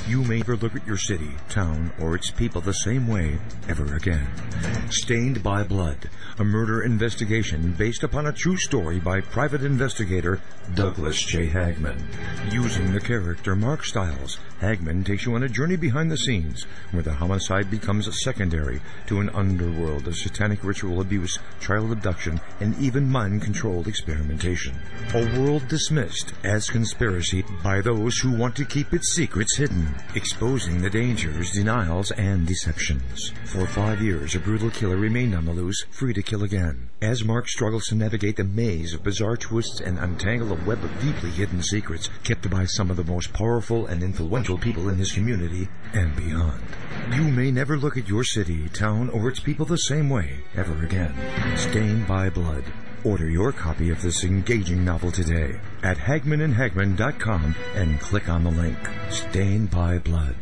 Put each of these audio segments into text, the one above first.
You may never look at your city, town, or its people the same way ever again. Stained by Blood, a murder investigation based upon a true story by private investigator Douglas J. Hagman. Using the character Mark Stiles, Hagman takes you on a journey behind the scenes where the homicide becomes secondary to an underworld of satanic ritual abuse, child abduction, and even mind-controlled experimentation. A world dismissed as conspiracy by those who want to keep its secrets hidden, exposing the dangers, denials, and deceptions. For 5 years, a brutal killer remained on the loose, free to kill again. As Mark struggles to navigate the maze of bizarre twists and untangle a web of deeply hidden secrets kept by some of the most powerful and influential people in his community and beyond. You may never look at your city, town, or its people the same way ever again. Stained by Blood. Order your copy of this engaging novel today at HagmanandHagman.com and click on the link. Stained by Blood.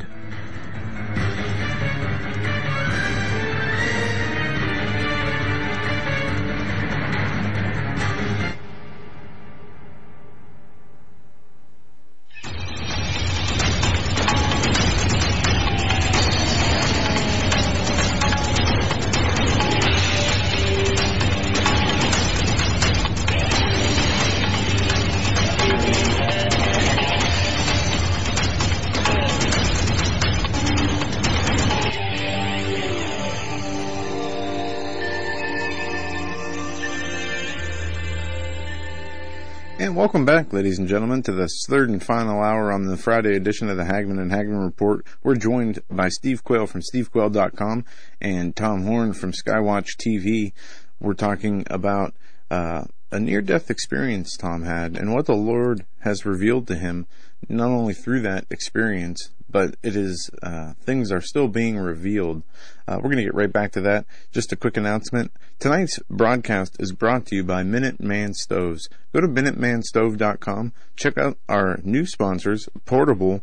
And welcome back, ladies and gentlemen, to this third and final hour on the Friday edition of the Hagman and Hagman Report. We're joined by Steve Quayle from SteveQuayle.com and Tom Horn from Skywatch TV. We're talking about a near-death experience Tom had and what the Lord has revealed to him, not only through that experience, but it is things are still being revealed. We're going to get right back to that. Just a quick announcement. Tonight's broadcast is brought to you by Minuteman Stoves. Go to MinutemanStove.com. Check out our new sponsors, Portable,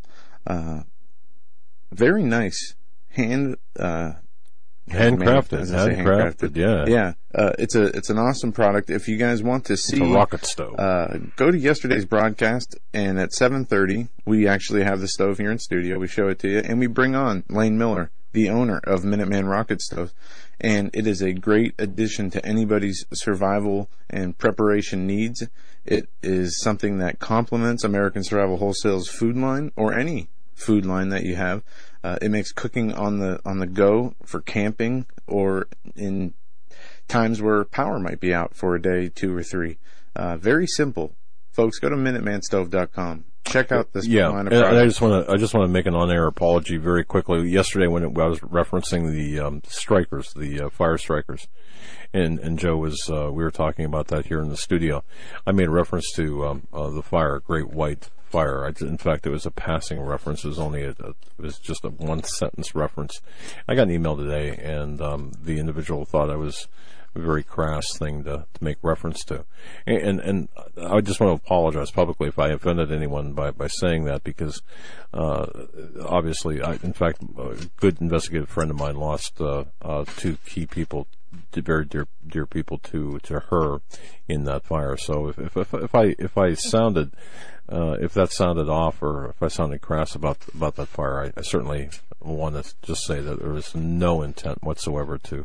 very nice, handcrafted, yeah. It's an awesome product. If you guys want to see, it's a rocket stove. Go to yesterday's broadcast, and at 7:30, we actually have the stove here in studio. We show it to you, and we bring on Lane Miller, the owner of Minuteman Rocket Stove, and it is a great addition to anybody's survival and preparation needs. It is something that complements American Survival Wholesale's food line, or any food line that you have. It makes cooking on the go for camping or in times where power might be out for a day, 2 or 3. Very simple, folks. Go to MinutemanStove.com. Check out this line of products. And I just want to make an on-air apology very quickly. Yesterday, when I was referencing the strikers, the fire strikers, and Joe was we were talking about that here in the studio. I made reference to the fire, Great White Fire. In fact, it was a passing reference. It was just a one-sentence reference. I got an email today, and the individual thought I was a very crass thing to make reference to. And I just want to apologize publicly if I offended anyone by saying that, because obviously, in fact, a good investigative friend of mine lost 2 key people, very dear people to her in that fire. So if I sounded if that sounded off, or if I sounded crass about that fire, I certainly want to just say that there was no intent whatsoever to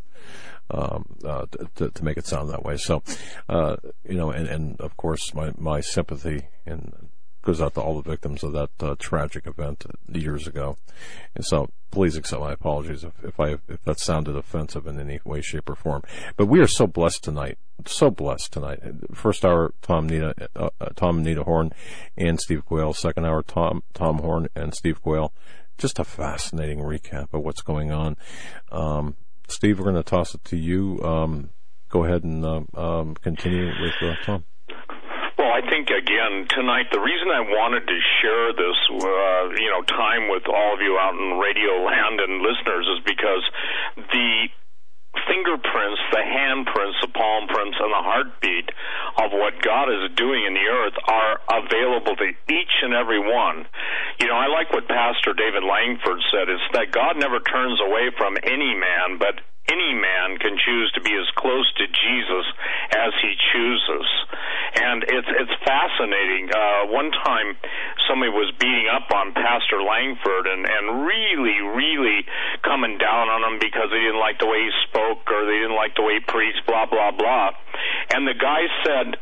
make it sound that way. So, and of course, my sympathy goes out to all the victims of that tragic event years ago. And so, please accept my apologies if that sounded offensive in any way, shape, or form. But we are so blessed tonight. First hour, Tom and Nita Horn and Steve Quayle. Second hour, Tom Horn and Steve Quayle. Just a fascinating recap of what's going on. Steve, we're going to toss it to you. Go ahead and continue with Tom. Well, I think, again, tonight, the reason I wanted to share this, time with all of you out in radio land and listeners is because the fingerprints, the handprints, the palm prints, and the heartbeat of what God is doing in the earth are available to each and every one. I like what Pastor David Langford said, is that God never turns away from any man, but any man can choose to be as close to Jesus as he chooses. And it's fascinating. One time, somebody was beating up on Pastor Langford and really coming down on him because they didn't like the way he spoke or they didn't like the way he preached, blah, blah, blah. And the guy said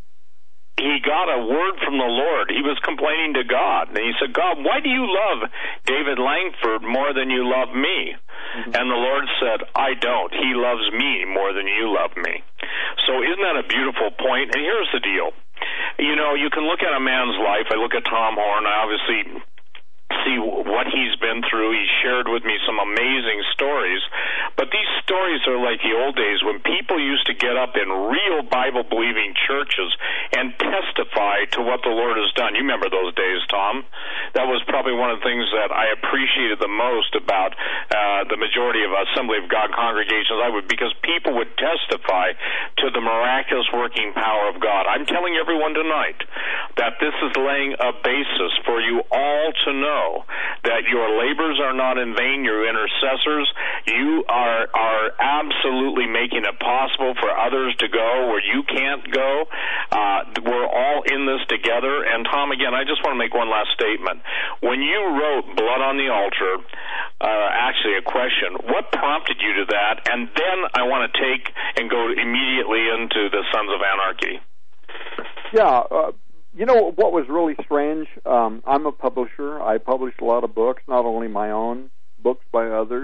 he got a word from the Lord. He was complaining to God. And he said, God, why do you love David Langford more than you love me? Mm-hmm. And the Lord said, I don't. He loves me more than you love me. So isn't that a beautiful point? And here's the deal. You know, you can look at a man's life. I look at Tom Horn. I obviously see what he's been through. He shared with me some amazing stories. But these stories are like the old days when people used to get up in real Bible-believing churches and testify to what the Lord has done. You remember those days, Tom? That was probably one of the things that I appreciated the most about the majority of Assembly of God congregations. Because people would testify to the miraculous working power of God. I'm telling everyone tonight that this is laying a basis for you all to know that your labors are not in vain, your intercessors. You are absolutely making it possible for others to go where you can't go. We're all in this together. And Tom, again, I just want to make one last statement. When you wrote Blood on the Altar, actually a question, what prompted you to that? And then I want to take and go immediately into the Sons of Anarchy. Yeah, you know what was really strange? I'm a publisher. I publish a lot of books, not only my own, books by others.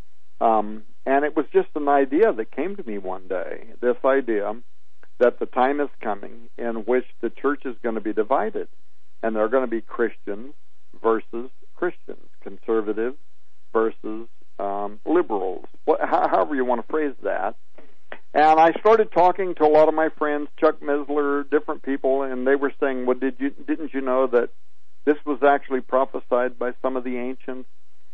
And it was just an idea that came to me one day, this idea that the time is coming in which the church is going to be divided. And there are going to be Christians versus Christians, conservatives versus liberals, however you want to phrase that. And I started talking to a lot of my friends, Chuck Missler, different people, and they were saying, well, didn't you know that this was actually prophesied by some of the ancients?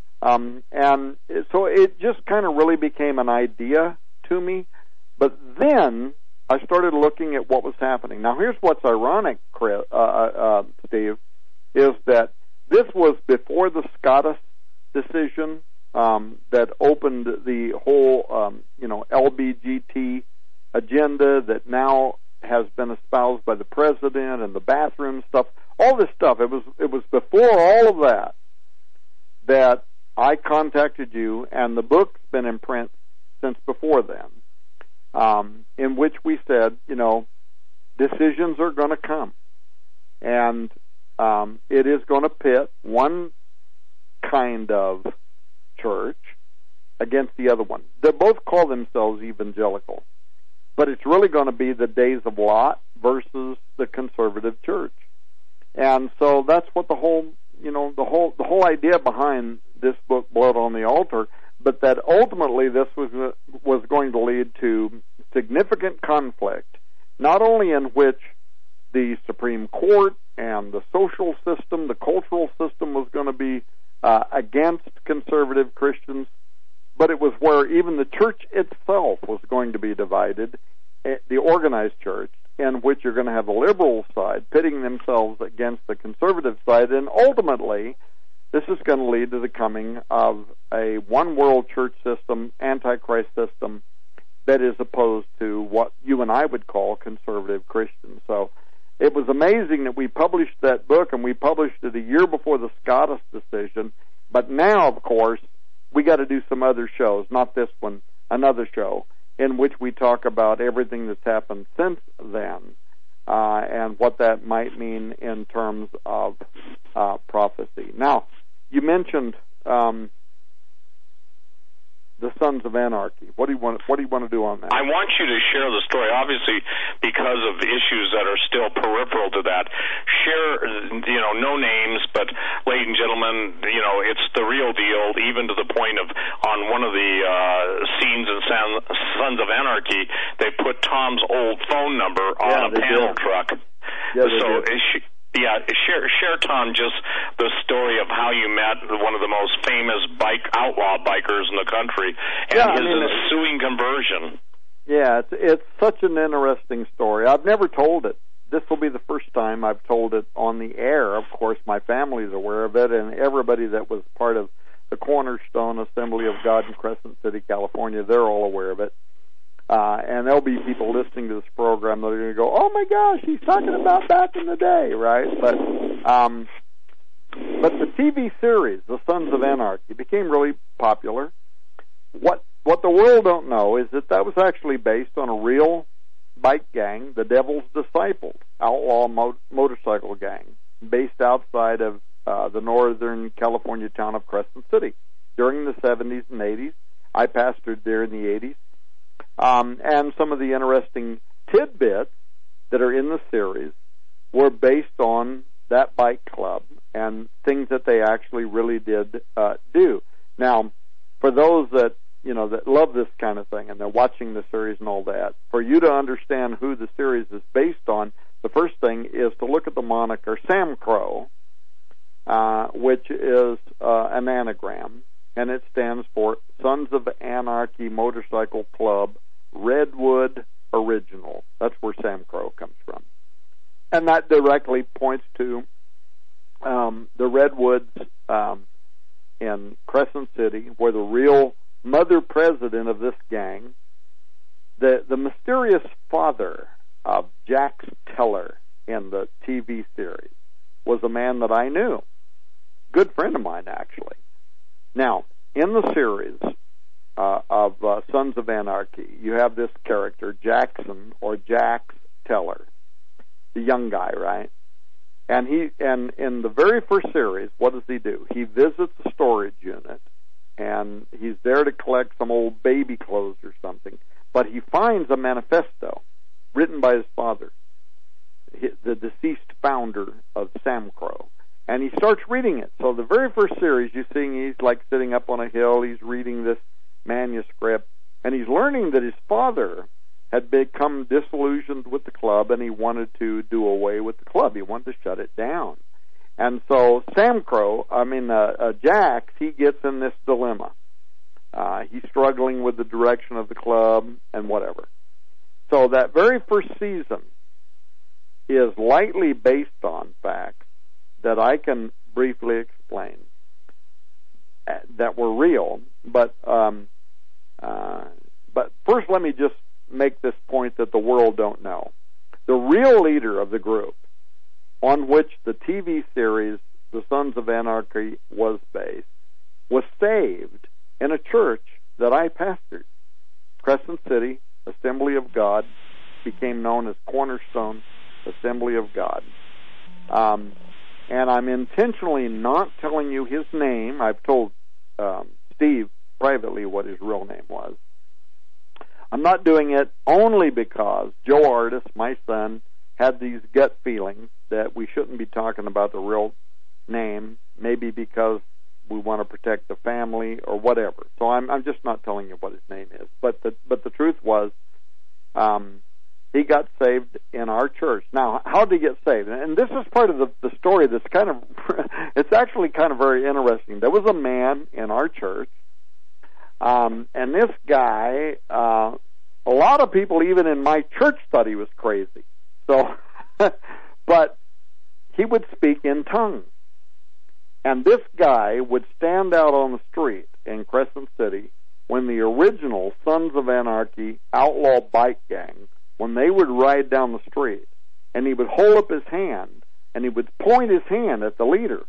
And so it just kind of really became an idea to me. But then I started looking at what was happening. Now, here's what's ironic, Steve, is that this was before the Scottish decision that opened the whole, LBGT agenda that now has been espoused by the president and the bathroom stuff, all this stuff. It was before all of that I contacted you, and the book's been in print since before then, in which we said, decisions are going to come, and it is going to pit one kind of church against the other one. They both call themselves evangelical, but it's really going to be the days of Lot versus the conservative church. And so that's what the whole idea behind this book, Blood on the Altar, but that ultimately this was going to lead to significant conflict, not only in which the Supreme Court and the social system, the cultural system was going to be against conservative Christians, but it was where even the church itself was going to be divided, the organized church, in which you're going to have the liberal side pitting themselves against the conservative side, and ultimately this is going to lead to the coming of a one-world church system, antichrist system, that is opposed to what you and I would call conservative Christians. So it was amazing that we published that book, and we published it a year before the Scottish decision. But now, of course, we got to do some other shows, not this one, another show, in which we talk about everything that's happened since then, and what that might mean in terms of prophecy. Now, you mentioned the Sons of Anarchy. What do you want to do on that? I want you to share the story, obviously, because of the issues that are still peripheral to that. Share, no names, but ladies and gentlemen, it's the real deal, even to the point of on one of the scenes in Sons of Anarchy, they put Tom's old phone number on a panel truck. Yeah, so share, Tom, just the story of how you met one of the most famous outlaw bikers in the country, and his ensuing conversion. Yeah, it's such an interesting story. I've never told it. This will be the first time I've told it on the air. Of course, my family's aware of it, and everybody that was part of the Cornerstone Assembly of God in Crescent City, California, they're all aware of it. And there'll be people listening to this program that are going to go, oh my gosh, he's talking about back in the day, right? But But the TV series, The Sons of Anarchy, became really popular. What the world don't know is that was actually based on a real bike gang, the Devil's Disciples, outlaw motorcycle gang, based outside of the northern California town of Crescent City during the 70s and 80s. I pastored there in the 80s. And some of the interesting tidbits that are in the series were based on that bike club and things that they actually really did do. Now, for those that love this kind of thing and they're watching the series and all that, for you to understand who the series is based on, the first thing is to look at the moniker Sam Crow, which is an anagram, and it stands for Sons of Anarchy Motorcycle Club Redwood Original. That's where Sam Crow comes from. And that directly points to the Redwoods in Crescent City, where the real mother president of this gang, the mysterious father of Jax Teller in the TV series, was a man that I knew. Good friend of mine, actually. Now, in the series of Sons of Anarchy, you have this character, Jackson, or Jax Teller, the young guy, right? And in the very first series, what does he do? He visits a storage unit, and he's there to collect some old baby clothes or something. But he finds a manifesto written by his father, the deceased founder of Sam Crow. And he starts reading it. So the very first series, you see he's like sitting up on a hill, he's reading this manuscript, and he's learning that his father had become disillusioned with the club, and he wanted to do away with the club. He wanted to shut it down. And so Jax, he gets in this dilemma. He's struggling with the direction of the club and whatever. So that very first season is lightly based on facts that I can briefly explain that were real. But first, let me just make this point that the world don't know. The real leader of the group on which the TV series The Sons of Anarchy was based was saved in a church that I pastored. Crescent City Assembly of God became known as Cornerstone Assembly of God. And I'm intentionally not telling you his name. I've told Steve privately what his real name was. I'm not doing it only because Joe Artis, my son, had these gut feelings that we shouldn't be talking about the real name, maybe because we want to protect the family or whatever. So I'm just not telling you what his name is. But the truth was, he got saved in our church. Now, how did he get saved? And this is part of the story that's kind of, it's actually kind of very interesting. There was a man in our church, and this guy, a lot of people even in my church thought he was crazy. So, but he would speak in tongues. And this guy would stand out on the street in Crescent City when the original Sons of Anarchy outlaw bike gang, when they would ride down the street, and he would hold up his hand, and he would point his hand at the leader,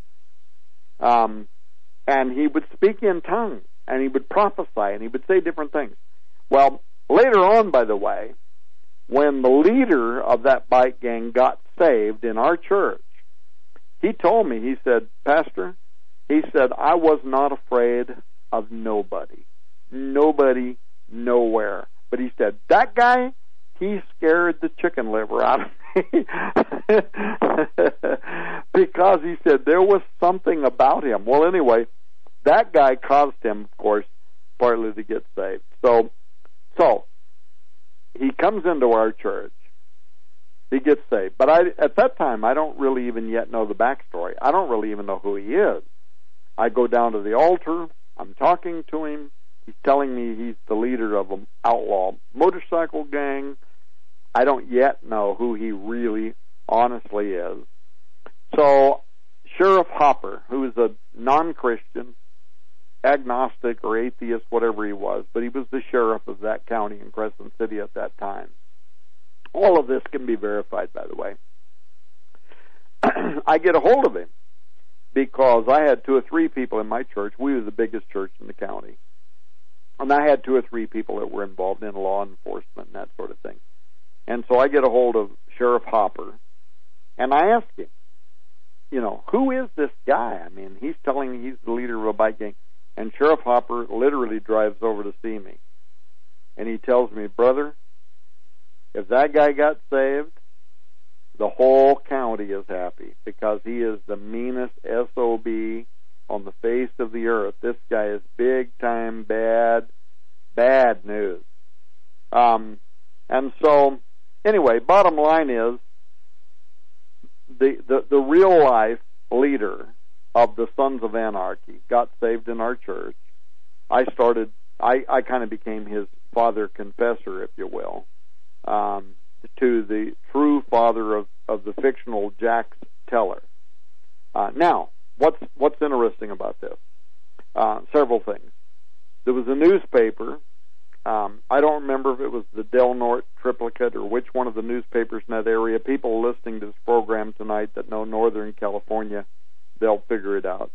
and he would speak in tongues, and he would prophesy, and he would say different things. Well, later on, by the way, when the leader of that bike gang got saved in our church, he told me, he said, Pastor, he said, I was not afraid of nobody. Nobody, nowhere. But he said, that guy, he scared the chicken liver out of me. Because he said there was something about him. Well, anyway, that guy caused him, of course, partly to get saved. So he comes into our church. He gets saved. But at that time, I don't really even yet know the backstory. I don't really even know who he is. I go down to the altar. I'm talking to him. He's telling me he's the leader of an outlaw motorcycle gang. I don't yet know who he really honestly is. So Sheriff Hopper, who is a non-Christian, agnostic or atheist, whatever he was, but he was the sheriff of that county in Crescent City at that time. All of this can be verified, by the way. I get a hold of him, because I had 2 or 3 people in my church. We were the biggest church in the county. And I had 2 or 3 people that were involved in law enforcement and that sort of thing. And so I get a hold of Sheriff Hopper, and I ask him, who is this guy? I mean, he's telling me he's the leader of a bike gang. And Sheriff Hopper literally drives over to see me. And he tells me, brother, if that guy got saved, the whole county is happy, because he is the meanest SOB on the face of the earth. This guy is big time bad news. And so, anyway, bottom line is, the real life leader of the Sons of Anarchy got saved in our church. I kind of became his father confessor, if you will, to the true father of the fictional Jax Teller. Now, what's interesting about this? Several things. There was a newspaper. I don't remember if it was the Del Norte Triplicate or which one of the newspapers in that area. People listening to this program tonight that know Northern California, they'll figure it out.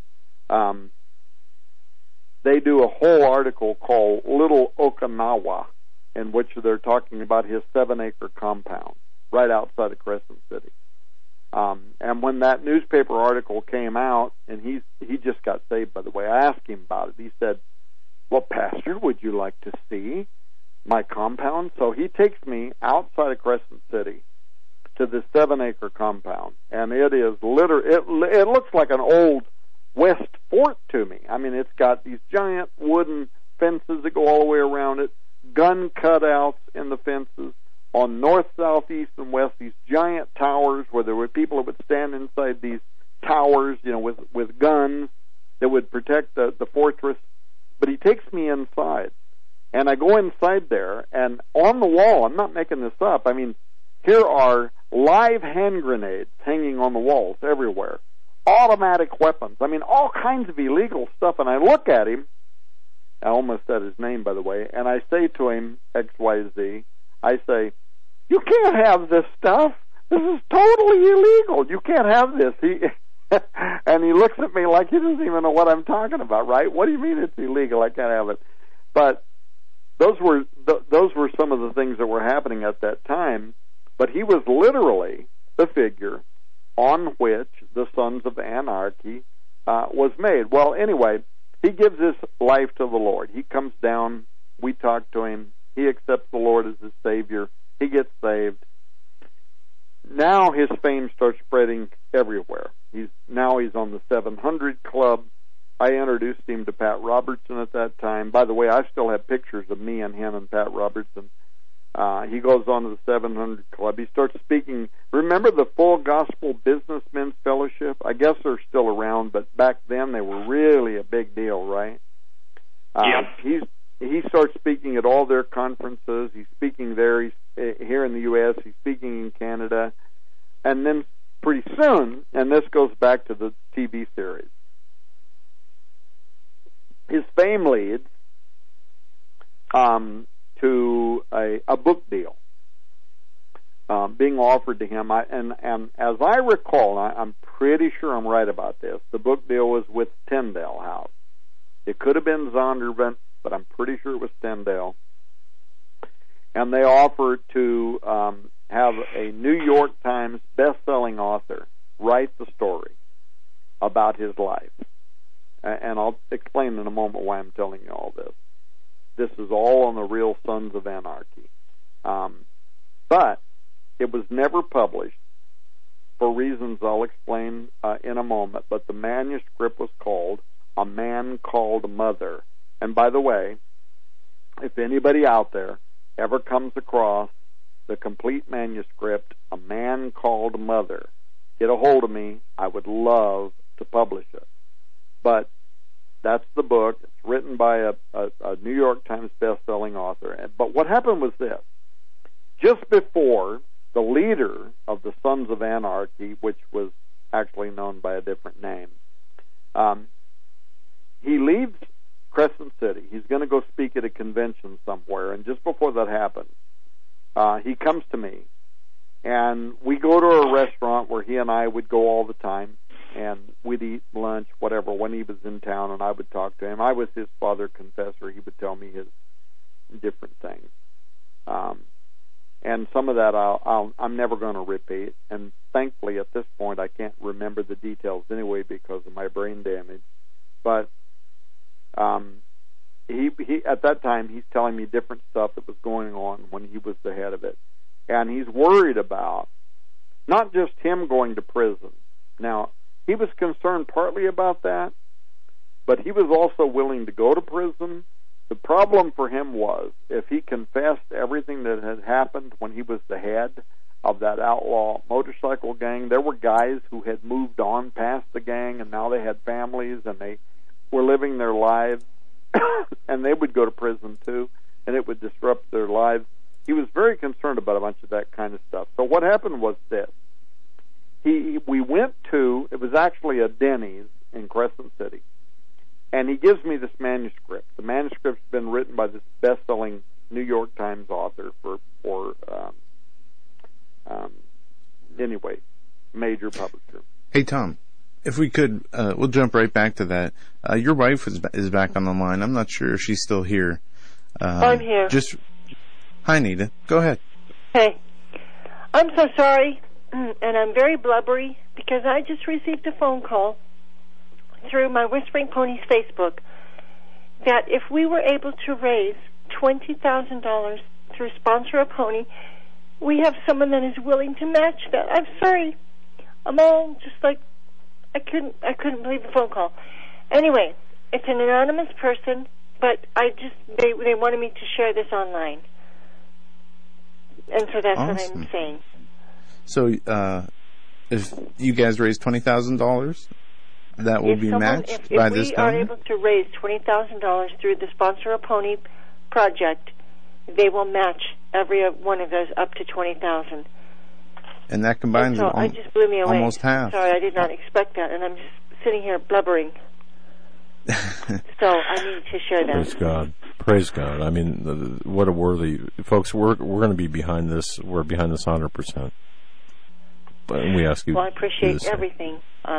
They do a whole article called Little Okinawa, in which they're talking about his 7-acre compound right outside of Crescent City. And when that newspaper article came out, and he just got saved, by the way, I asked him about it. He said, well, Pastor, would you like to see my compound? So he takes me outside of Crescent City to this 7-acre compound, and it is it looks like an old West fort to me. I mean, it's got these giant wooden fences that go all the way around it, gun cutouts in the fences, on north, south, east, and west, these giant towers where there were people that would stand inside these towers, with guns that would protect the fortress. But he takes me inside, and I go inside there, and on the wall, I'm not making this up, I mean, here are live hand grenades hanging on the walls everywhere, automatic weapons, I mean, all kinds of illegal stuff. And I look at him, I almost said his name, by the way, and I say to him, XYZ, I say, you can't have this stuff. This is totally illegal. You can't have this. And he looks at me like he doesn't even know what I'm talking about, right? What do you mean it's illegal? I can't have it. But those were some of the things that were happening at that time. But he was literally the figure on which the Sons of Anarchy was made. Well, anyway, he gives his life to the Lord. He comes down. We talk to him. He accepts the Lord as his Savior. He gets saved. Now his fame starts spreading everywhere. He's on the 700 Club. I introduced him to Pat Robertson at that time. By the way, I still have pictures of me and him and Pat Robertson. He goes on to the 700 Club. He starts speaking. Remember the Full Gospel Businessmen's Fellowship? I guess they're still around, but back then they were really a big deal, right? Yeah. He starts speaking at all their conferences. He's speaking there. He's here in the U.S. He's speaking in Canada. And then pretty soon, and this goes back to the TV series, his fame leads to a book deal being offered to him. And as I recall, I'm pretty sure I'm right about this, the book deal was with Tyndale House. It could have been Zondervan, but I'm pretty sure it was Tyndale. And they offered to have a New York Times best-selling author write the story about his life. And I'll explain in a moment why I'm telling you all this. This is all on the real Sons of Anarchy. But it was never published for reasons I'll explain in a moment. But the manuscript was called A Man Called Mother. And by the way, if anybody out there ever comes across the complete manuscript, A Man Called Mother, get a hold of me. I would love to publish it. But that's the book. It's written by a New York Times best-selling author. But what happened was this. Just before the leader of the Sons of Anarchy, which was actually known by a different name, he leaves Crescent City. He's going to go speak at a convention somewhere. And just before that happens, he comes to me. And we go to a restaurant where he and I would go all the time. and we'd eat lunch, whatever, when he was in town, and I would talk to him. I was his father confessor. He would tell me his different things. And some of that I'm never going to repeat. And thankfully, at this point, I can't remember the details anyway because of my brain damage. But he at that time, he's telling me different stuff that was going on when he was the head of it. And he's worried about not just him going to prison. Now, he was concerned partly about that, but he was also willing to go to prison. The problem for him was if he confessed everything that had happened when he was the head of that outlaw motorcycle gang, there were guys who had moved on past the gang, and now they had families, and they were living their lives, and they would go to prison too, and it would disrupt their lives. He was very concerned about a bunch of that kind of stuff. So what happened was this. We went to, it was actually a Denny's in Crescent City, and he gives me this manuscript. The manuscript's been written by this best-selling New York Times author for anyway, major publisher. Hey, Tom, if we could, we'll jump right back to that. Your wife is back on the line. I'm not sure if she's still here. I'm here. Hi, Nita. Go ahead. Hey, I'm so sorry, and I'm very blubbery because I just received a phone call through my Whispering Ponies Facebook that if we were able to raise $20,000 through Sponsor a Pony, we have someone that is willing to match that. I'm sorry. I'm all just like, I couldn't believe the phone call. Anyway, it's an anonymous person, but they wanted me to share this online. And so that's awesome. What I'm saying. So, if you guys raise $20,000, that will be matched by this donor? If we are able to raise $20,000 through the Sponsor a Pony project, they will match every one of those up to $20,000. And that combines it just blew me away. Almost half. Sorry, I did not expect that, and I'm just sitting here blubbering. So I need to share that. Praise God. Praise God. I mean, what a worthy... Folks, we're going to be behind this. We're behind this 100%. But we ask you... Well, I appreciate everything.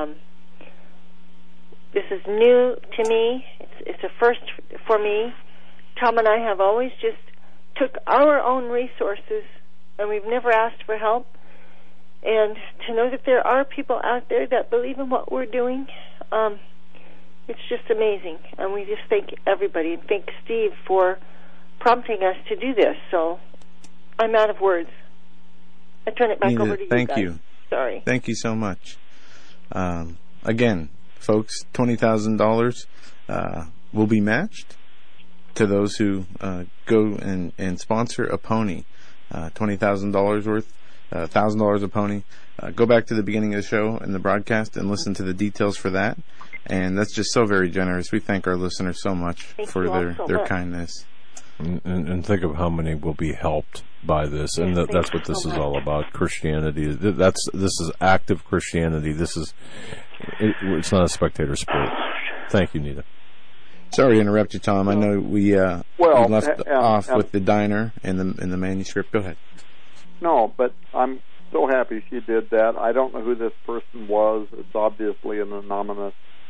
This is new to me. It's a first for me. Tom and I have always just took our own resources, and we've never asked for help. And to know that there are people out there that believe in what we're doing, it's just amazing. And we just thank everybody and thank Steve for prompting us to do this. So I'm out of words. I turn it back Nita, over to you thank guys. you. Sorry. Thank you so much. Again, folks, $20,000 will be matched to those who go and sponsor a pony. $20,000 worth, $1,000 a pony. Go back to the beginning of the show and the broadcast and listen to the details for that. And that's just so very generous. We thank our listeners so much for their kindness. And think of how many will be helped by this, and that's what this is all about. Christianity. This is active Christianity. It's not a spectator sport. Thank you, Nita. Sorry to interrupt you, Tom. I know we left off with the diner and the manuscript. Go ahead. No, but I'm so happy she did that. I don't know who this person was. It's obviously an anomalous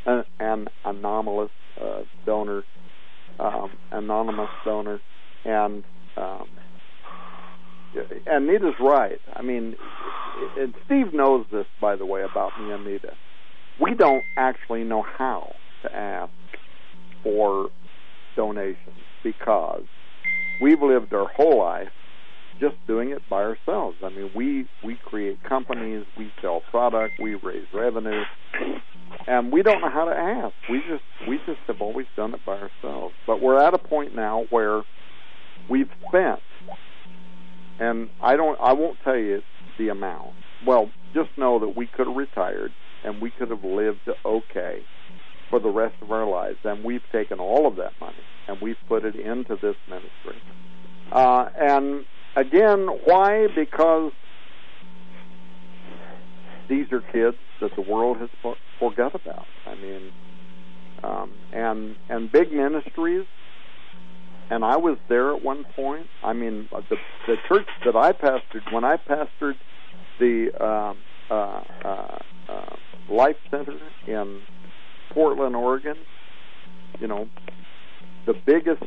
donor, and Nita's right. I mean, and Steve knows this, by the way, about me and Nita. We don't actually know how to ask for donations because we've lived our whole life just doing it by ourselves. I mean, we create companies, we sell product, we raise revenue, and we don't know how to ask. We just have always done it by ourselves. But we're at a point now where we've spent, and I won't tell you the amount. Well, just know that we could have retired and we could have lived okay for the rest of our lives, and we've taken all of that money and we've put it into this ministry. And again, why? Because these are kids that the world has forgot about. I mean, and big ministries, and I was there at one point. I mean, the church that I pastored, when I pastored the Life Center in Portland, Oregon. You know, the biggest,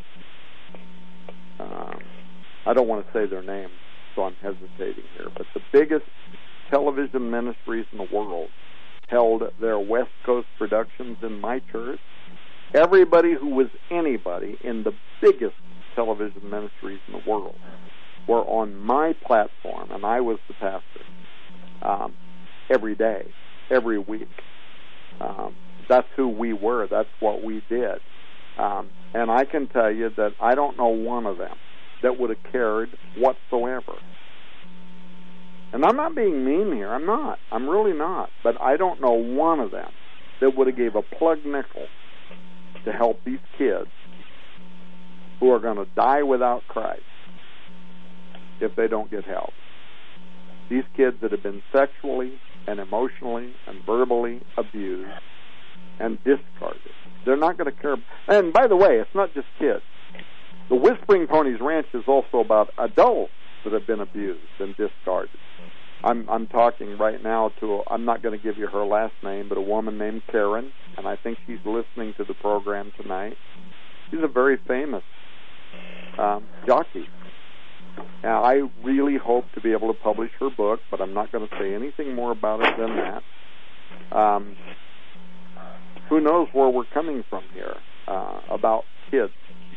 I don't want to say their name, so I'm hesitating here, but the biggest television ministries in the world held their West Coast productions in my church. Everybody who was anybody in the biggest television ministries in the world were on my platform, and I was the pastor, every day, every week. That's who we were. That's what we did. And I can tell you that I don't know one of them that would have cared whatsoever. And I'm not being mean here. I'm not. I'm really not. But I don't know one of them that would have gave a plug nickel to help these kids who are going to die without Christ if they don't get help. These kids that have been sexually and emotionally and verbally abused and discarded. They're not going to care. And by the way, it's not just kids. The Whispering Ponies Ranch is also about adults that have been abused and discarded. I'm talking right now to, I'm not going to give you her last name, but a woman named Karen, and I think she's listening to the program tonight. She's a very famous jockey. Now, I really hope to be able to publish her book, but I'm not going to say anything more about it than that. Who knows where we're coming from here about kids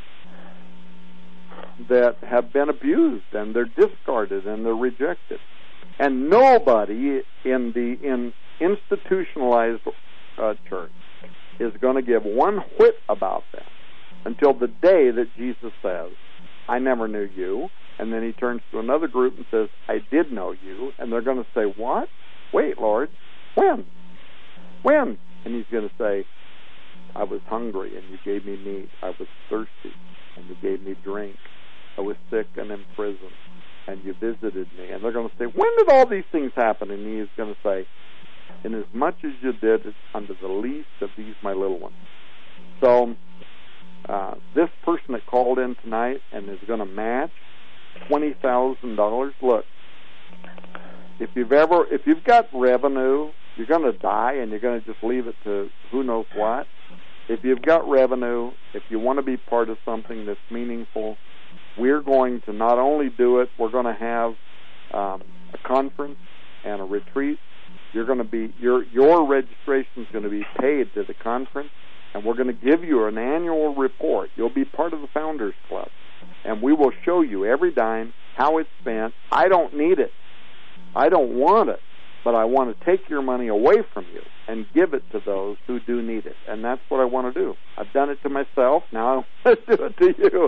that have been abused, and they're discarded, and they're rejected. And nobody in institutionalized church is going to give one whit about them until the day that Jesus says, I never knew you. And then he turns to another group and says, I did know you. And they're going to say, what? Wait, Lord, when? When? And he's going to say, I was hungry and you gave me meat. I was thirsty and you gave me drink. I was sick and in prison and you visited me. And they're going to say, when did all these things happen? And he is going to say, inasmuch as you did it unto the least of these my little ones. So this person that called in tonight and is going to match $20,000, look, if you've got revenue, you're going to die and you're going to just leave it to who knows what. If you've got revenue, if you want to be part of something that's meaningful, we're going to not only do it, we're going to have a conference and a retreat. You're going to be your registration is going to be paid to the conference, and we're going to give you an annual report. You'll be part of the Founders Club, and we will show you every dime, how it's spent. I don't need it. I don't want it, but I want to take your money away from you and give it to those who do need it, and that's what I want to do. I've done it to myself. Now let's do it to you.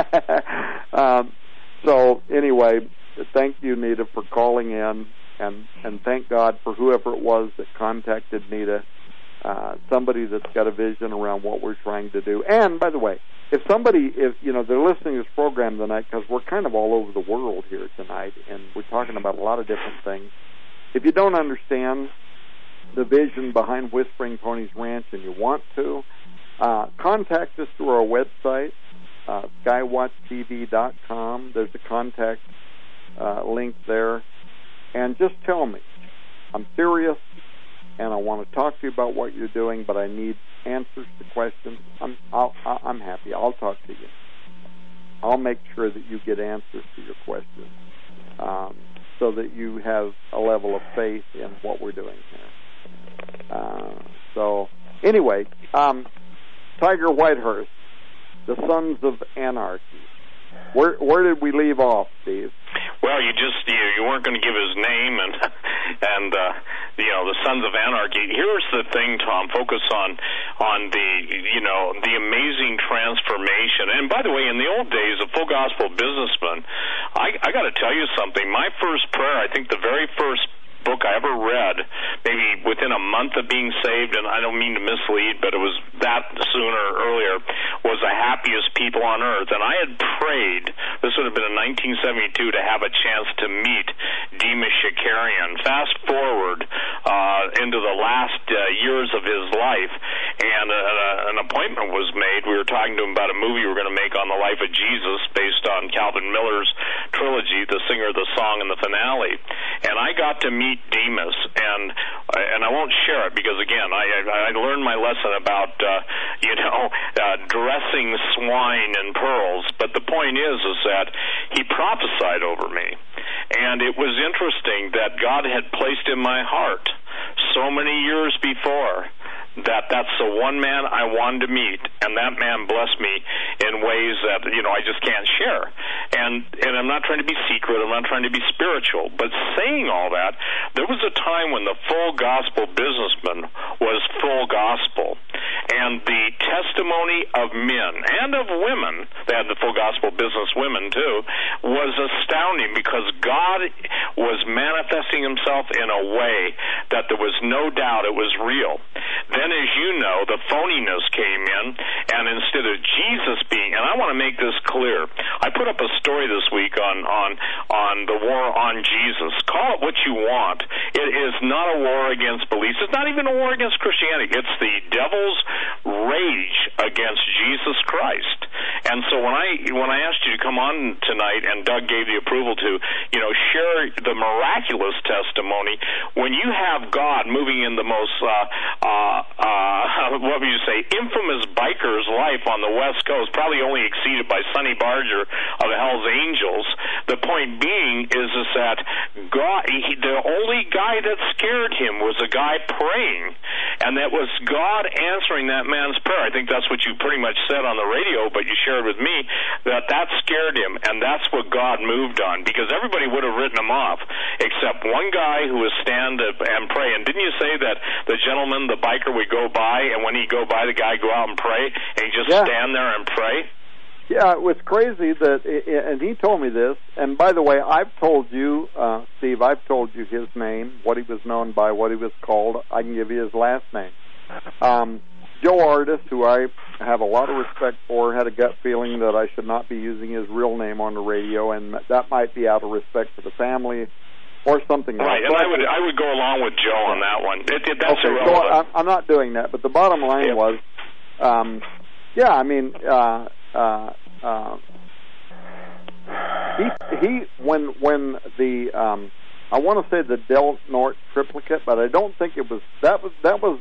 So anyway, thank you, Nita, for calling in, and thank God for whoever it was that contacted Nita, somebody that's got a vision around what we're trying to do. And by the way, if you know, they're listening to this program tonight, because we're kind of all over the world here tonight, and we're talking about a lot of different things. If you don't understand the vision behind Whispering Ponies Ranch and you want to, contact us through our website, skywatchtv.com. There's a contact link there. And just tell me, I'm serious, and I want to talk to you about what you're doing, but I need answers to questions. I'm happy. I'll talk to you. I'll make sure that you get answers to your questions, so that you have a level of faith in what we're doing here. So anyway, Tiger Whitehurst, the Sons of Anarchy. Where did we leave off, Steve? Well, you weren't going to give his name, and the Sons of Anarchy. Here's the thing, Tom. Focus on the amazing transformation. And by the way, in the old days, a full gospel businessman, I got to tell you something. My first prayer, I think the very first book I ever read, maybe within a month of being saved, and I don't mean to mislead, but it was that sooner or earlier, was The Happiest People on Earth. And I had prayed, this would have been in 1972, to have a chance to meet Demas Shakarian. Fast forward into the last years of his life, and an appointment was made. We were talking to him about a movie we were going to make on the life of Jesus based on Calvin Miller's trilogy, the singer, the song, and the finale. And I got to meet Demas, and I won't share it because, again, I learned my lesson about dressing swine in pearls. But the point is that he prophesied over me, and it was interesting that God had placed in my heart so many years before that's the one man I wanted to meet, and that man blessed me in ways that I just can't share. And I'm not trying to be secret, I'm not trying to be spiritual, but saying all that, there was a time when the full gospel businessman was full gospel, and the testimony of men and of women, they had the full gospel business women too, was astounding because God was manifesting himself in a way that there was no doubt it was real. Then, as you know, the phoniness came in, and instead of Jesus being, and I want to make this clear, I put up a story this week on the war on Jesus. Call it what you want. It is not a war against beliefs. It's not even a war against Christianity. It's the devil's rage against Jesus Christ. And so when I asked you to come on tonight, and Doug gave the approval to, share the miraculous testimony, when you have God moving in the most what would you say, infamous biker's life on the West Coast, probably only exceeded by Sonny Barger of the Hells Angels. The point being is that God, the only guy that scared him was a guy praying, and that was God answering that man's prayer. I think that's what you pretty much said on the radio, but you shared with me that scared him, and that's what God moved on, because everybody would have written him off, except one guy who would stand up and pray. And didn't you say that the gentleman, the biker, would go by, and when he'd go by, the guy would go out and pray, and he'd just stand there and pray? Yeah, it was crazy that, and he told me this, and by the way, I've told you, Steve, I've told you his name, what he was known by, what he was called. I can give you his last name. Joe Artis, who I have a lot of respect for, had a gut feeling that I should not be using his real name on the radio, and that might be out of respect for the family or something. Right, and I would go along with Joe on that one. That's irrelevant. So I'm not doing that, but the bottom line was, when the I want to say the Del Norte triplicate, but I don't think it was that was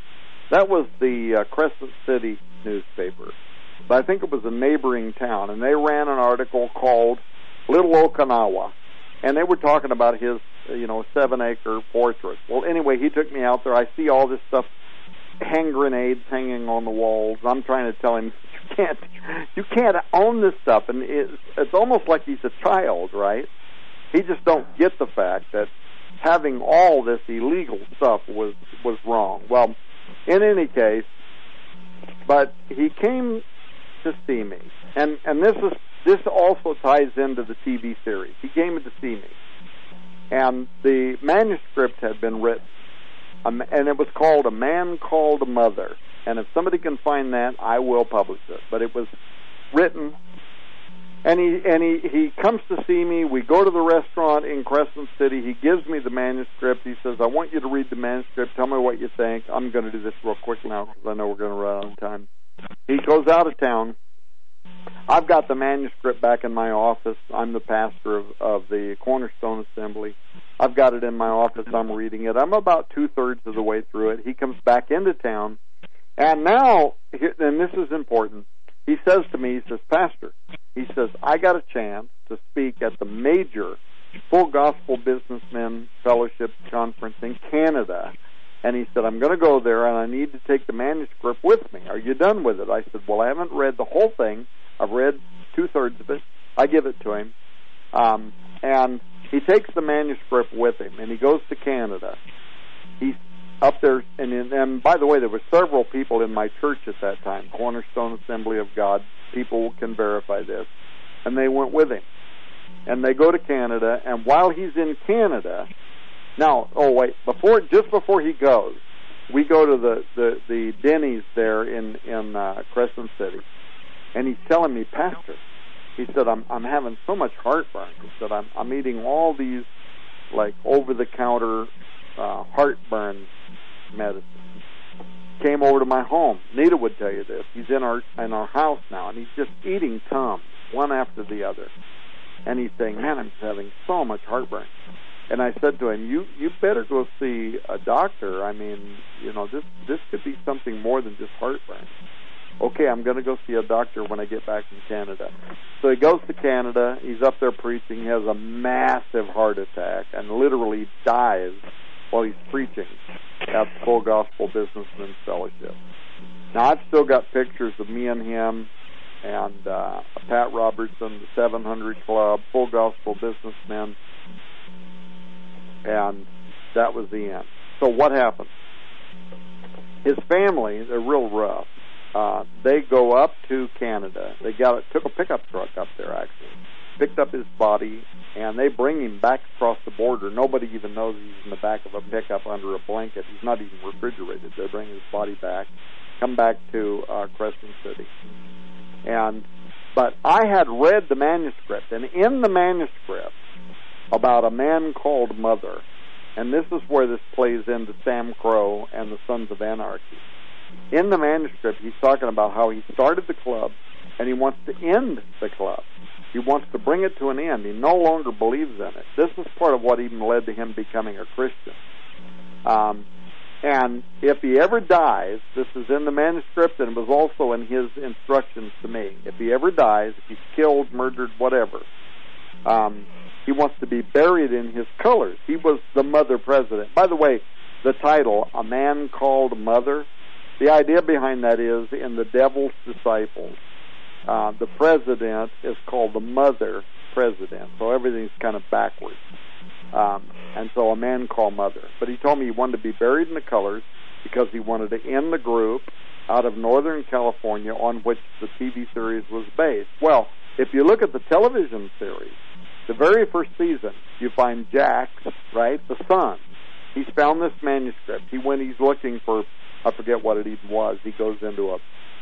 the Crescent City newspaper. But I think it was a neighboring town, and they ran an article called Little Okinawa, and they were talking about his 7-acre fortress. Well, anyway, he took me out there. I see all this stuff, hand grenades hanging on the walls. I'm trying to tell him, you can't own this stuff, and it's almost like he's a child, right? He just don't get the fact that having all this illegal stuff was wrong. Well, in any case, but he came to see me, and this also ties into the TV series. He came to see me, and the manuscript had been written, and it was called A Man Called a Mother. And if somebody can find that, I will publish it. But it was written, and he comes to see me. We go to the restaurant in Crescent City. He gives me the manuscript. He says, I want you to read the manuscript. Tell me what you think. I'm going to do this real quick now because I know we're going to run out of time. He goes out of town. I've got the manuscript back in my office. I'm the pastor of the Cornerstone Assembly. I've got it in my office. I'm reading it. I'm about 2/3 of the way through it. He comes back into town. And now, and this is important, he says to me, he says, Pastor, he says, I got a chance to speak at the major Full Gospel Businessmen Fellowship Conference in Canada. And he said, I'm going to go there, and I need to take the manuscript with me. Are you done with it? I said, well, I haven't read the whole thing. I've read 2/3 of it. I give it to him. And he takes the manuscript with him, and he goes to Canada. He's up there, and by the way, there were several people in my church at that time, Cornerstone Assembly of God. People can verify this. And they went with him. And they go to Canada, and while he's in Canada, just before he goes, we go to the Denny's there in Crescent City, and he's telling me, Pastor, he said, I'm having so much heartburn. He said, I'm eating all these like over-the-counter heartburn medicine. Came over to my home. Nita would tell you this. He's in our house now, and he's just eating Tums, one after the other. And he's saying, man, I'm just having so much heartburn. And I said to him, you better go see a doctor. I mean, this could be something more than just heartburn. Okay, I'm going to go see a doctor when I get back from Canada. So he goes to Canada. He's up there preaching. He has a massive heart attack and literally dies while he's preaching at the Full Gospel Businessmen's Fellowship. Now, I've still got pictures of me and him and Pat Robertson, the 700 Club, Full Gospel Businessmen, and that was the end. So what happened? His family, they're real rough. They go up to Canada. They took a pickup truck up there, actually, picked up his body, and they bring him back across the border. Nobody even knows he's in the back of a pickup under a blanket. He's not even refrigerated. They bring his body back, come back to Crescent City. But I had read the manuscript, and in the manuscript about a man called Mother, and this is where this plays into Sam Crow and the Sons of Anarchy. In the manuscript, he's talking about how he started the club, and he wants to end the club. He wants to bring it to an end. He no longer believes in it. This is part of what even led to him becoming a Christian. And if he ever dies, this is in the manuscript, and it was also in his instructions to me. If he ever dies, if he's killed, murdered, whatever, he wants to be buried in his colors. He was the Mother President. By the way, the title, A Man Called Mother, the idea behind that is in The Devil's Disciples, the president is called the Mother President, so everything's kind of backwards. And so A Man Called Mother. But he told me he wanted to be buried in the colors because he wanted to end the group out of Northern California on which the TV series was based. Well, if you look at the television series, the very first season, you find Jax, right, the son. He's found this manuscript. When he's looking for, I forget what it even was. He goes into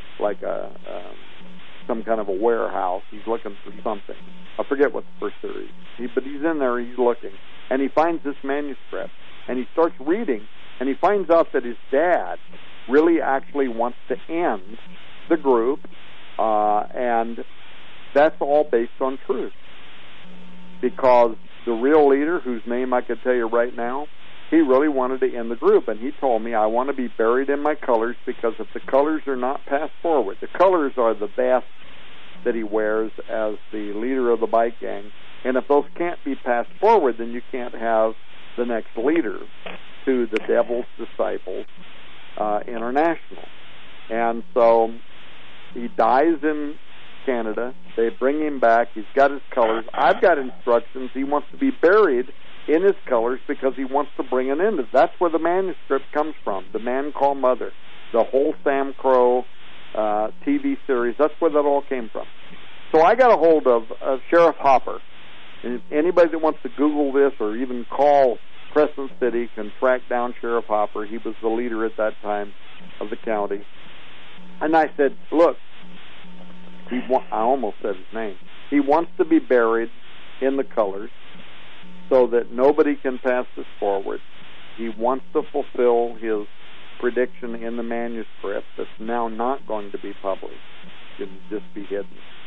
some kind of a warehouse. He's looking for something. I forget what the first series. But he's in there. He's looking, and he finds this manuscript, and he starts reading, and he finds out that his dad really actually wants to end the group, and that's all based on truth. Because the real leader, whose name I could tell you right now, he really wanted to end the group, and he told me, I want to be buried in my colors, because if the colors are not passed forward, the colors are the vest that he wears as the leader of the bike gang, and if those can't be passed forward, then you can't have the next leader to the Devil's Disciples International. And so he dies in Canada. They bring him back. He's got his colors. I've got instructions. He wants to be buried in his colors because he wants to bring an end to it. That's where the manuscript comes from, The Man Called Mother, the whole Sam Crow TV series. That's where that all came from. So I got a hold of Sheriff Hopper. And anybody that wants to Google this or even call Crescent City can track down Sheriff Hopper. He was the leader at that time of the county. And I said, look, I almost said his name. He wants to be buried in the colors so that nobody can pass this forward. He wants to fulfill his prediction in the manuscript that's now not going to be published. It can just be hidden.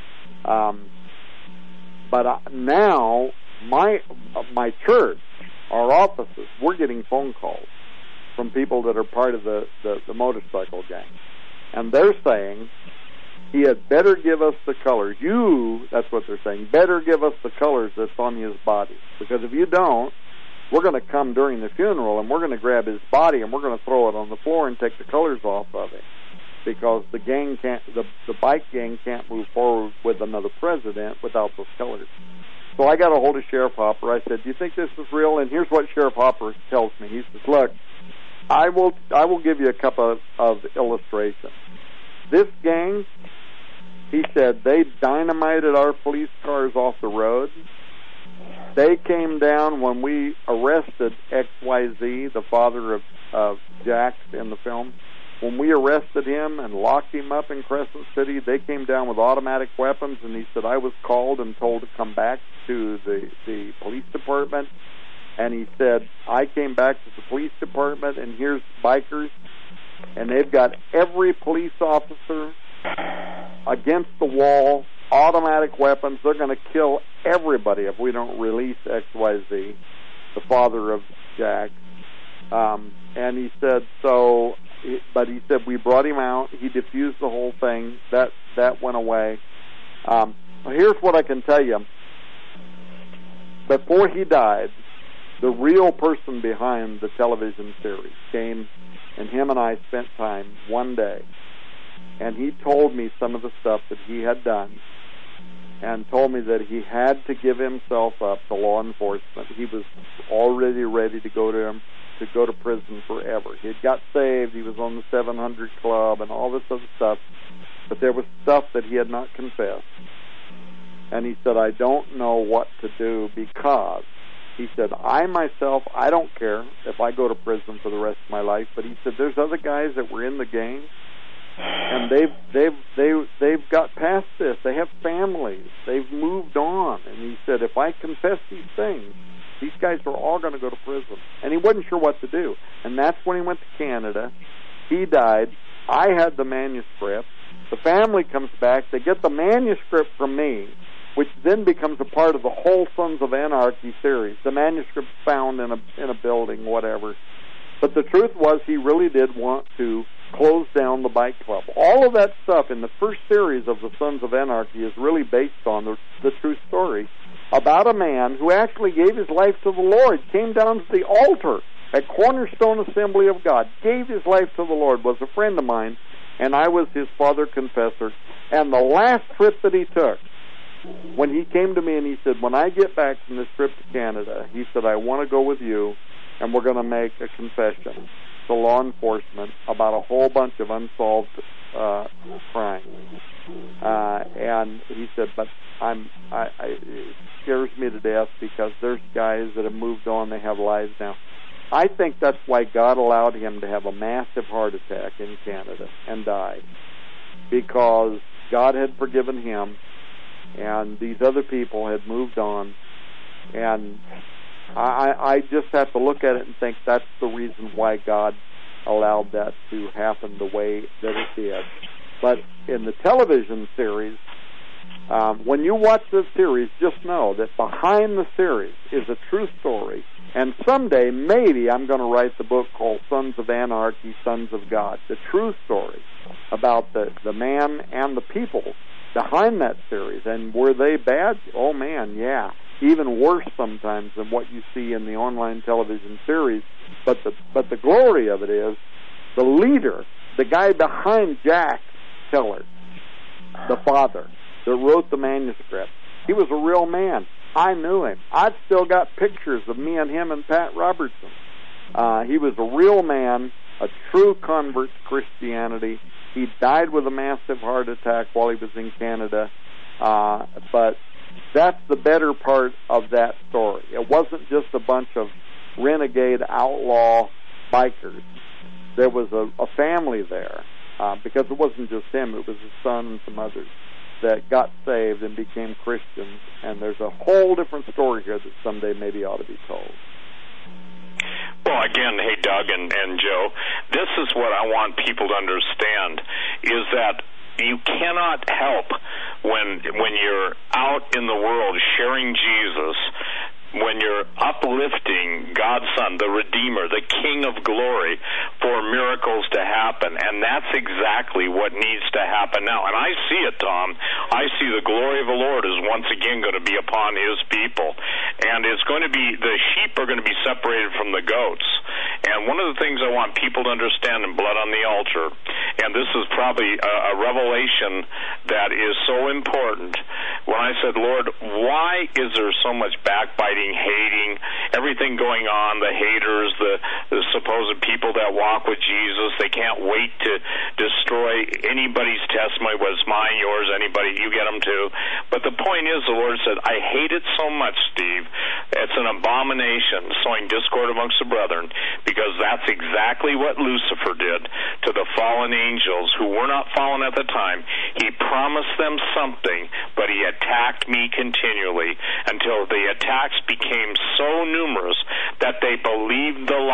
But now, my church, our offices, we're getting phone calls from people that are part of the motorcycle gang. And they're saying, he had better give us the colors. That's what they're saying, better give us the colors that's on his body. Because if you don't, we're going to come during the funeral and we're going to grab his body and we're going to throw it on the floor and take the colors off of it. Because the gang the bike gang can't move forward with another president without those colors. So I got a hold of Sheriff Hopper. I said, do you think this is real? And here's what Sheriff Hopper tells me. He says, look, I will give you a couple of illustrations. This gang, he said, they dynamited our police cars off the road. They came down when we arrested XYZ, the father of Jax in the film. When we arrested him and locked him up in Crescent City, they came down with automatic weapons, and he said, I was called and told to come back to the police department. And he said, I came back to the police department, and here's bikers, and they've got every police officer against the wall, automatic weapons. They're going to kill everybody if we don't release XYZ, the father of Jack. And he said, but he said, we brought him out. He diffused the whole thing. That went away. Here's what I can tell you. Before he died, the real person behind the television series came, and him and I spent time one day. And he told me some of the stuff that he had done, and told me that he had to give himself up to law enforcement. He was already ready to go to prison forever. He had got saved. He was on the 700 Club and all this other stuff, but there was stuff that he had not confessed. And he said, I don't know what to do, because he said, I myself, I don't care if I go to prison for the rest of my life, but he said, there's other guys that were in the gang, and they've got past this. They have families. They've moved on. And he said, if I confess these things, these guys are all going to go to prison. And he wasn't sure what to do. And that's when he went to Canada. He died. I had the manuscript. The family comes back. They get the manuscript from me, which then becomes a part of the whole Sons of Anarchy series. The manuscript's found in a building, whatever. But the truth was, he really did want to close down the bike club. All of that stuff in the first series of the Sons of Anarchy is really based on the true story about a man who actually gave his life to the Lord, came down to the altar at Cornerstone Assembly of God, gave his life to the Lord, was a friend of mine, and I was his father confessor. And the last trip that he took, when he came to me and he said, when I get back from this trip to Canada, he said, I want to go with you, and we're going to make a confession to law enforcement about a whole bunch of unsolved crimes. And he said, but it scares me to death, because there's guys that have moved on, they have lives now. I think that's why God allowed him to have a massive heart attack in Canada and die, because God had forgiven him, and these other people had moved on. And I just have to look at it and think that's the reason why God allowed that to happen the way that it did. But in the television series, when you watch this series, just know that behind the series is a true story. And someday, maybe, I'm going to write the book called Sons of Anarchy, Sons of God, the true story about the man and the people behind that series. And were they bad? Oh, man, yeah. Even worse sometimes than what you see in the online television series. But the glory of it is the leader, the guy behind Jack Teller, the father that wrote the manuscript. He was a real man. I knew him. I've still got pictures of me and him and Pat Robertson. He was a real man, a true convert to Christianity. He died with a massive heart attack while he was in Canada. But that's the better part of that story. It wasn't just a bunch of renegade outlaw bikers. There was a family there, because it wasn't just him. It was his son and some others that got saved and became Christians. And there's a whole different story here that someday maybe ought to be told. Well, again, hey, Doug and Joe, this is what I want people to understand, is that you cannot help when you're out in the world sharing Jesus, when you're uplifting God's Son, the Redeemer, the King of Glory, for miracles to happen. And that's exactly what needs to happen now. And I see it, Tom. I see the glory of the Lord is once again going to be upon his people. And it's going to be, the sheep are going to be separated from the goats. And one of the things I want people to understand in Blood on the Altar, and this is probably a revelation that is so important, when I said, Lord, why is there so much backbiting, hating, everything going on, the haters, the supposed people that walk with Jesus, they can't wait to destroy anybody's testimony, whether it's mine, yours, anybody, you get them too. But the point is, the Lord said, I hate it so much, Steve, it's an abomination, sowing discord amongst the brethren, because that's exactly what Lucifer did to the fallen angels who were not fallen at the time. He promised them something, but he attacked me continually until the attacks became so numerous that they believed the lie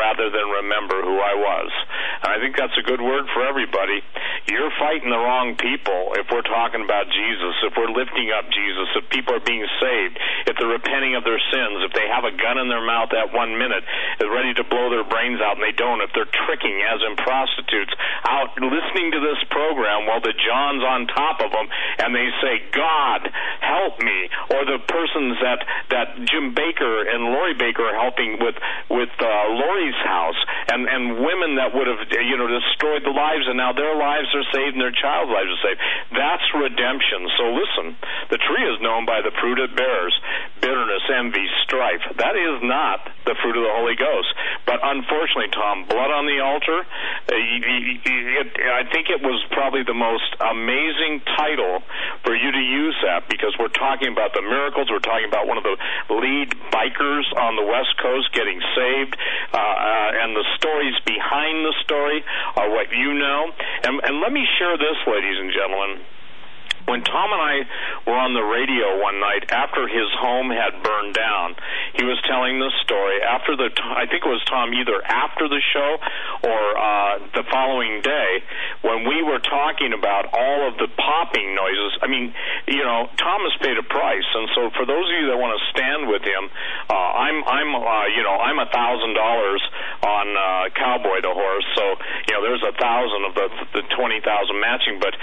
rather than remember who I was. And I think that's a good word for everybody. You're fighting the wrong people if we're talking about Jesus, if we're lifting up Jesus, if people are being saved, if they're repenting of their sins, if they have a gun in their mouth at 1 minute, is ready to blow their brains out and they don't, if they're tricking, as in prostitutes, out listening to this program while the John's on top of them and they say, God, help me, or the persons that Jim Baker and Lori Baker are helping with Lori's house, and women that would have destroyed the lives, and now their lives are saved and their child's lives are saved. That's redemption. So listen, the tree is known by the fruit it bears: bitterness, envy, strife. That is not the fruit of the Holy Ghost. But unfortunately, Tom, blood on the altar, I think it was probably the most amazing title for you to use that, because we're talking about the miracles. We're talking about one of the lead bikers on the West Coast getting saved, and the stories behind the story are what you know. And let me share this, ladies and gentlemen. When Tom and I were on the radio one night after his home had burned down, he was telling this story after I think it was, Tom, either after the show or the following day, when we were talking about all of the popping noises. I mean, Tom has paid a price, and so for those of you that want to stand with him, I'm $1,000 on Cowboy the horse, so there's 1,000 of the 20,000 matching, but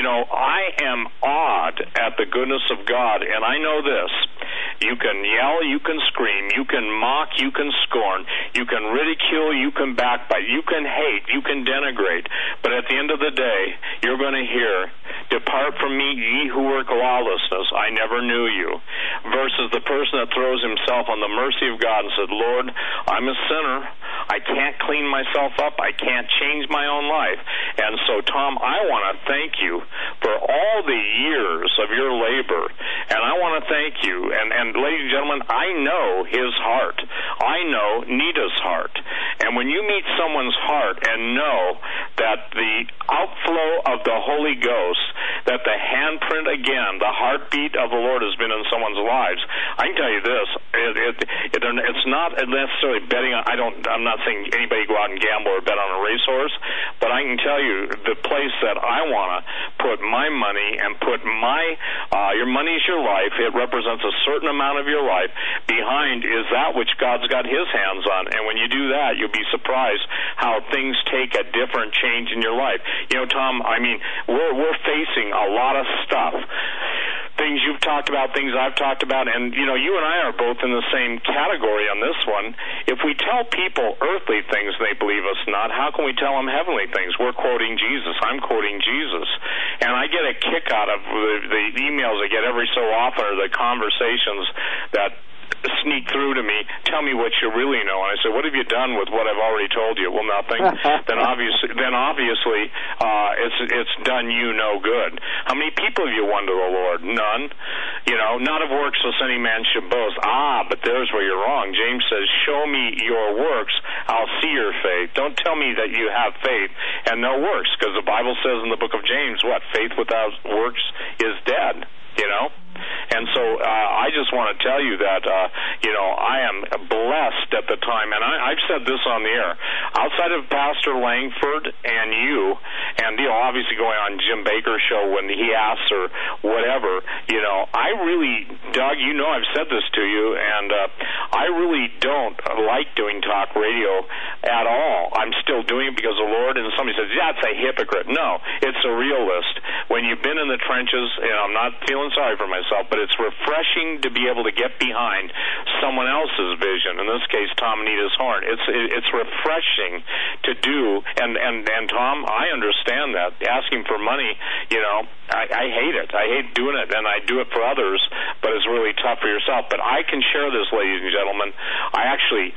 I am awed at the goodness of God, and I know this: you can yell, you can scream, you can mock, you can scorn, you can ridicule, you can backbite, you can hate, you can denigrate, but at the end of the day, you're going to hear, "Depart from me, ye who work lawlessness, I never knew you," versus the person that throws himself on the mercy of God and said, "Lord, I'm a sinner, I can't clean myself up, I can't change my own life." And so, Tom, I want to thank you for all the years of your labor, and I want to thank you. And ladies and gentlemen, I know his heart. I know Nita's heart. And when you meet someone's heart and know that the outflow of the Holy Ghost, that the handprint again, the heartbeat of the Lord has been in someone's lives, I can tell you this: it's not necessarily betting on. I'm not saying anybody go out and gamble or bet on a racehorse, but I can tell you the place that I want to put my money and put your money is your life. It represents a certain amount of your life. Behind is that which God's got his hands on. And when you do that, you'll be surprised how things take a different change in your life. Tom, I mean, we're facing a lot of stuff. Things you've talked about, things I've talked about, and, you and I are both in the same category on this one. If we tell people earthly things they believe us not, how can we tell them heavenly things? We're quoting Jesus. I'm quoting Jesus. And I get a kick out of the emails I get every so often, or the conversations that sneak through to me. Tell me what you really know. And I say, what have you done with what I've already told you? Well, nothing. then obviously it's done you no good. How many people have you won to the Lord? None. Not of works lest any man should boast. But there's where you're wrong. James says, show me your works, I'll see your faith. Don't tell me that you have faith and no works, because the Bible says in the book of James, faith without works is dead. And so I just want to tell you that, I am blessed at the time, and I've said this on the air. Outside of Pastor Langford and you, and, obviously going on Jim Baker's show when he asks or whatever, I really, Doug, I've said this to you, and I really don't like doing talk radio at all. I'm still doing it because of the Lord, and somebody says, that's a hypocrite. No, it's a realist. When you've been in the trenches, I'm not feeling sorry for myself, but it's refreshing to be able to get behind someone else's vision. In this case, Tom and Nita's horn. It's refreshing to do, and Tom, I understand that. Asking for money, I hate it. I hate doing it, and I do it for others, but it's really tough for yourself. But I can share this, ladies and gentlemen. I actually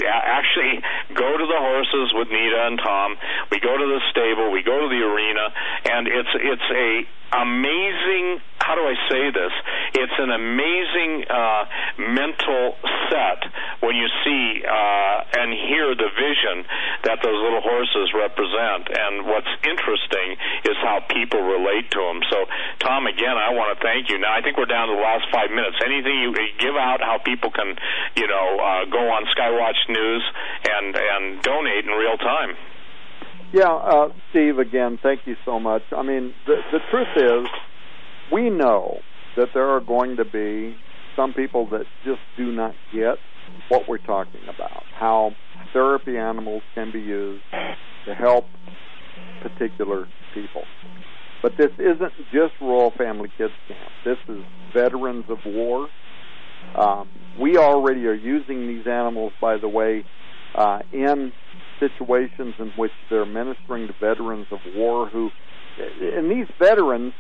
go to the horses with Nita and Tom. We go to the stable. We go to the arena, and it's a amazing, how do I say this? It's an amazing mental set when you see and hear the vision that those little horses represent. And what's interesting is how people relate to them. So, Tom, again, I want to thank you. Now, I think we're down to the last 5 minutes. Anything you give out, how people can, go on Skywatch News and donate in real time. Yeah, Steve, again, thank you so much. I mean, the truth is, we know that there are going to be some people that just do not get what we're talking about, how therapy animals can be used to help particular people. But this isn't just Royal Family Kids Camp. This is veterans of war. We already are using these animals, by the way, in situations in which they're ministering to veterans of war and these veterans,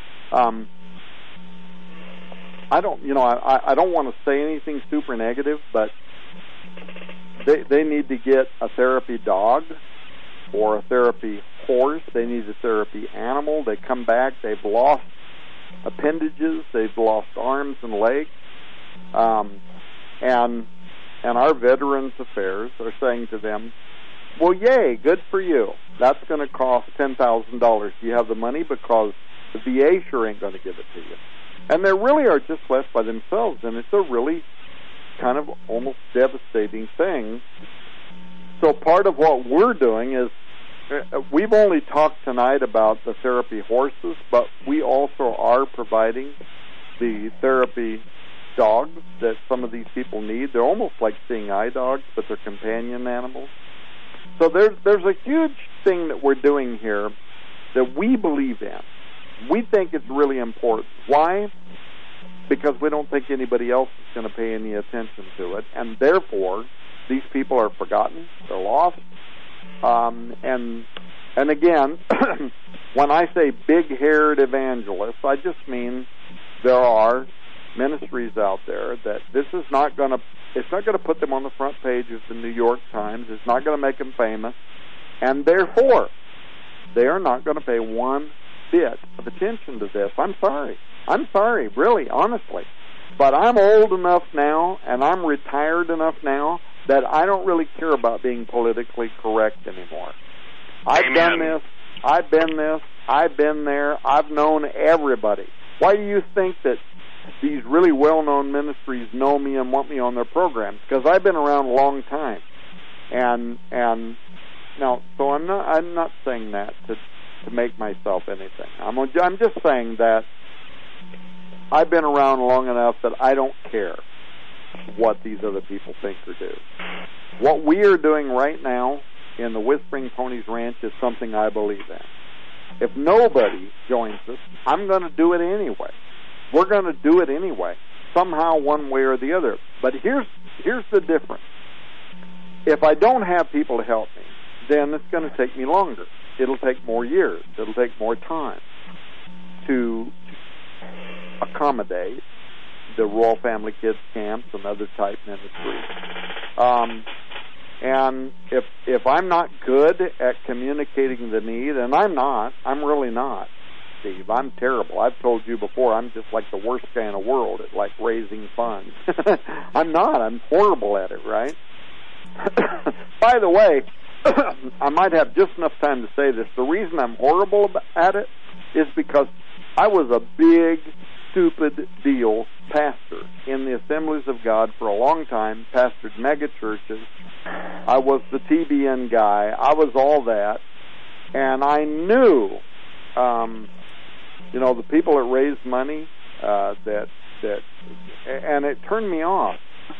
I don't want to say anything super negative, but they need to get a therapy dog or a therapy horse. They need a therapy animal. They come back, they've lost appendages, they've lost arms and legs, and our Veterans Affairs are saying to them, well, yay, good for you. That's going to cost $10,000. Do you have the money? Because the VA sure ain't going to give it to you. And they really are just left by themselves, and it's a really kind of almost devastating thing. So part of what we're doing is, we've only talked tonight about the therapy horses, but we also are providing the therapy dogs that some of these people need. They're almost like seeing eye dogs, but they're companion animals. So there's a huge thing that we're doing here that we believe in. We think it's really important. Why? Because we don't think anybody else is going to pay any attention to it, and therefore these people are forgotten, they're lost. And again, when I say big-haired evangelists, I just mean there are ministries out there that this is not going to, it's not going to put them on the front page of the New York Times. It's not going to make them famous, and therefore they are not going to pay one bit of attention to this. I'm sorry, really, honestly. But I'm old enough now, and I'm retired enough now, that I don't really care about being politically correct anymore. I've done this, I've been this, I've been there, I've known everybody. Why do you think that these really well-known ministries know me and want me on their programs? Because I've been around a long time. And now, so I'm not saying that to make myself anything. I'm just saying that I've been around long enough that I don't care what these other people think or do. What we are doing right now in the Whispering Ponies Ranch is something I believe in. If nobody joins us, I'm going to do it anyway. We're going to do it anyway, somehow, one way or the other. But here's the difference. If I don't have people to help me, then it's going to take me longer. It'll take more years. It'll take more time to accommodate the Royal Family Kids Camps and other type ministries. And if I'm not good at communicating the need, and I'm really not, Steve. I'm terrible. I've told you before, I'm just like the worst guy in the world at like raising funds. I'm not. I'm horrible at it, right? By the way, I might have just enough time to say this. The reason I'm horrible at it is because I was a big, stupid deal pastor in the Assemblies of God for a long time, pastored mega churches. I was the TBN guy. I was all that. And I knew, the people that raised money, and it turned me off.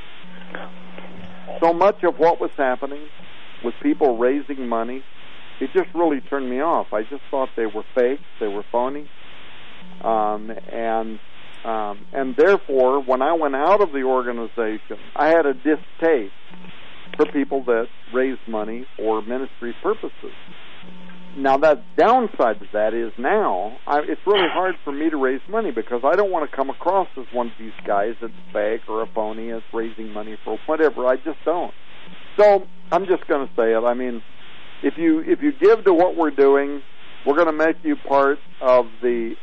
So much of what was happening with people raising money, it just really turned me off. I just thought they were fake, they were phony. And therefore, when I went out of the organization, I had a distaste for people that raised money for ministry purposes. Now, the downside to that is now it's really hard for me to raise money because I don't want to come across as one of these guys that's fake or a phony that's raising money for whatever. I just don't. So I'm just going to say it. I mean, if you give to what we're doing, we're going to make you part of the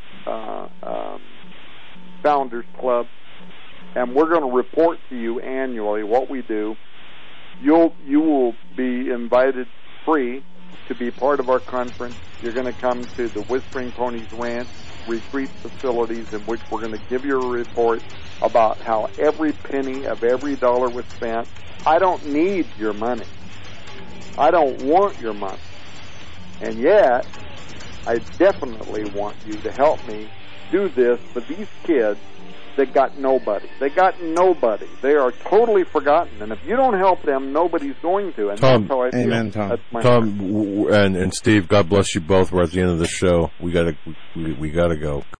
Founders Club, and we're going to report to you annually what we do. You will be invited free to be part of our conference. You're going to come to the Whispering Ponies Ranch retreat facilities in which we're going to give you a report about how every penny of every dollar was spent. I don't need your money. I don't want your money. And yet, I definitely want you to help me do this for these kids that got nobody. They got nobody. They are totally forgotten. And if you don't help them, nobody's going to. And Tom, that's how I feel. Amen, Tom. That's my Tom and Steve, God bless you both. We're at the end of the show. We gotta go.